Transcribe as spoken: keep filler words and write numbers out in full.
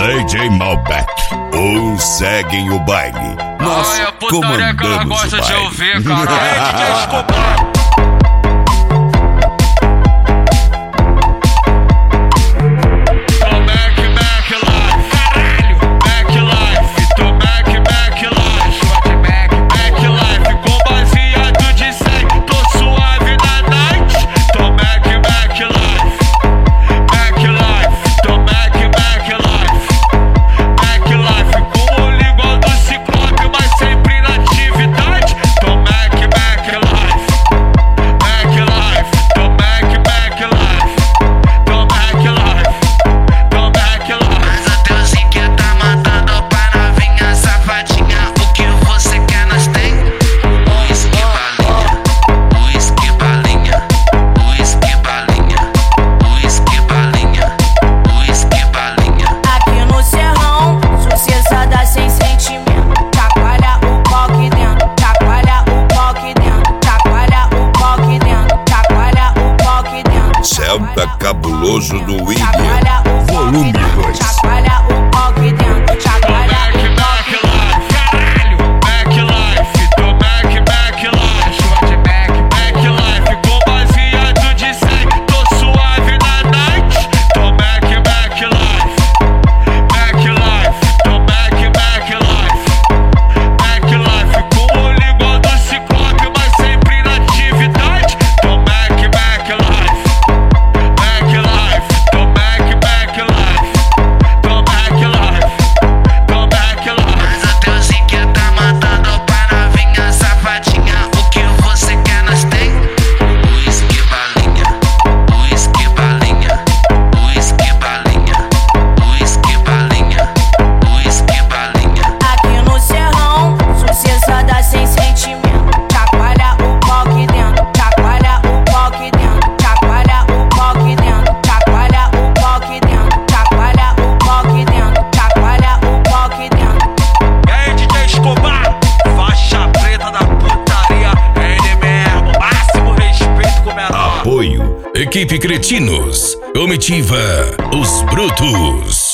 D J Malbec, ou seguem o baile. Nós Olha, putaria que ela comandamos gosta o de baile. ouvir, cara. É D J Escobar. Celta Cabuloso do William, volume dois. Chacoalha o pau aqui dentro, chacoalha o pau aqui dentro. Caralho, Mac Life, tô Mac, Mac Life. Show de Mac, Mac Life, com baseado de cem. Tô suave na night, tô Mac, Mac Life. Mac Life, tô Mac, Mac Life. Mac Life, com olho igual do Ciclope, mas sempre na atividade. Tô Mac, Mac Life. Apoio, Equipe Cretinos, Comitiva Os Brutos.